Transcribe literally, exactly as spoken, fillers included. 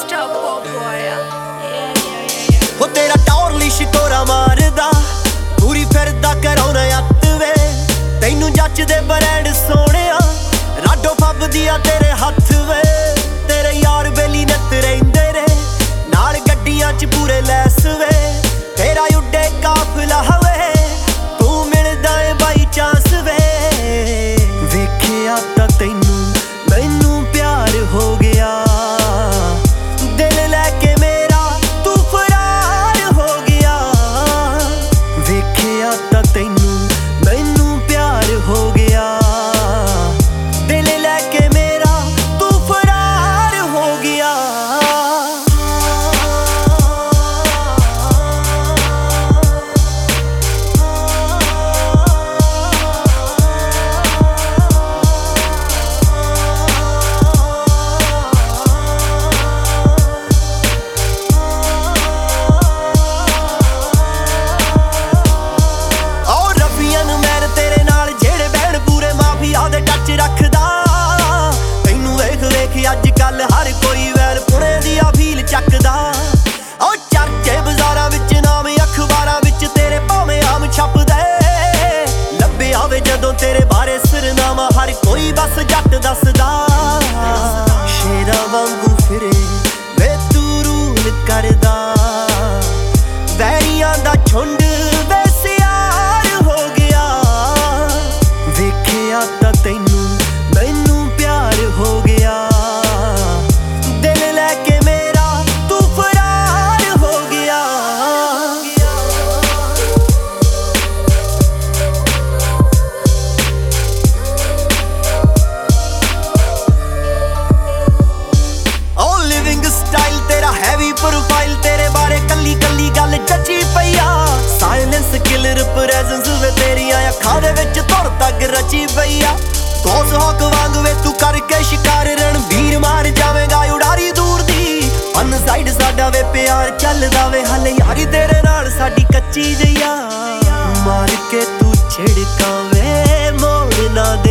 हो तेरा टौरली शिकोरा मारदा पूरी फिरदा कराउना अत वे तैनू जचदे ब्रांड सोहणिया राडो फबदिया तेरे हथ वे तेरे यार बेली नत रहिंदे रे नाल गड्डियां च पूरे लैस वे तेरा उड्डे काफिला वे तू मिलदा ए बाई चांस वे वेखिया तां तैनू मैनू प्यार हो गया दिल लैके मेरा तू फरार हो गया वेखिया तां तैनू मैनू प्यार हो गया दिल लैके मेरा तू फरार हो गया रखदा तैनू वेख वेख अज कल हर कोई वैल पुणे दिया फील चकदा ओ चर्चे बाजारां विच नाम अखबारां विच तेरे भावें आम छपदे लब्बे आवे जदों तेरे बारे सिरनामा हर कोई बस जट दसदा शेरां वांगू फिरे वे तू रूल करदा वैरियां दा झुंड वे सियार हो गया वेखिया तां तैनू मैनू प्यार हो गया दिल लैके मेरा तू फरार हो गया ओ लिविंग स्टाइल तेरा हैवी प्रोफाइल तेरे बारे कली कली गल जची पईया साइलेंस किलर प्रेजेंस वे तेरियां अखां दे विच तुर तक रची पईया गॉस हॉक वांग वे तू करके शिकार रणवीर मार जावेगा उड़ारी दूर दी अन साइड साडा वे प्यार चलदा वे हले यारी तेरे नाल साडी कच्ची जईया मार के तू छिड़का वे मोड़ ना